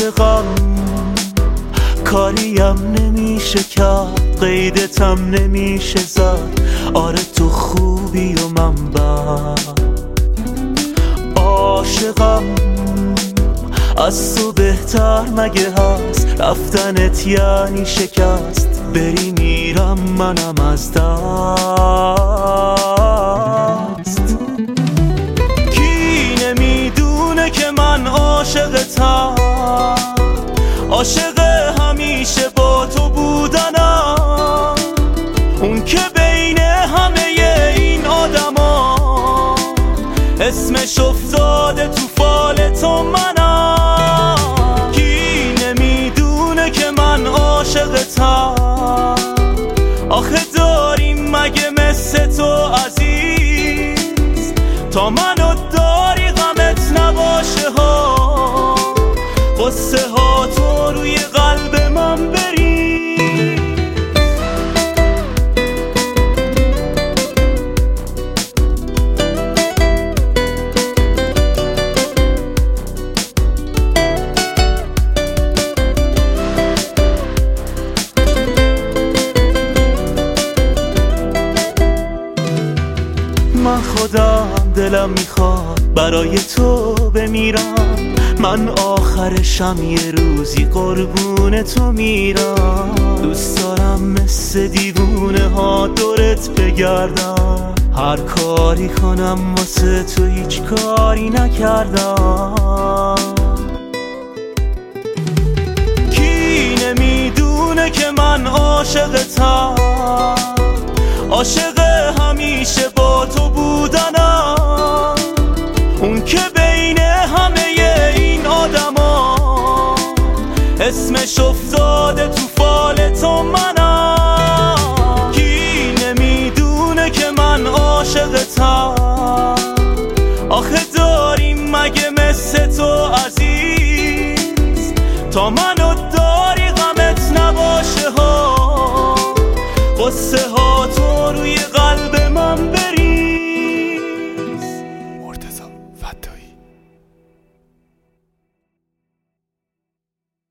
عاشقم کاریم نمیشه کرد، قیدتم نمیشه زد. آره تو خوبی و من بد. عاشقم از تو بهتر مگه هست؟ رفتنت یعنی شکست، بری میرم منم از دست. کی نمیدونه که من عاشقتم، عاشق همیشه با تو بودنم. اون که بین همه این آدما اسمش افتاده تو فال تو منم. کی نمیدونه که من عاشقتم، آخه داریم مگه مثل تو عزیز؟ تا منو داری غمت نباشه ها، قصه ها تو روی قلب من بری. من خودم دلم میخواد برای تو بمیرم، من آخرشم یه روزی قربون تو میرم. دوست دارم مثل دیوونه ها دورت بگردم، هر کاری کنم واسه تو هیچ کاری نکردم. کی نمیدونه که من عاشقتم، عاشق همیشه با تو بودنم. اون که بین همه این آدما اسمش افتاده تو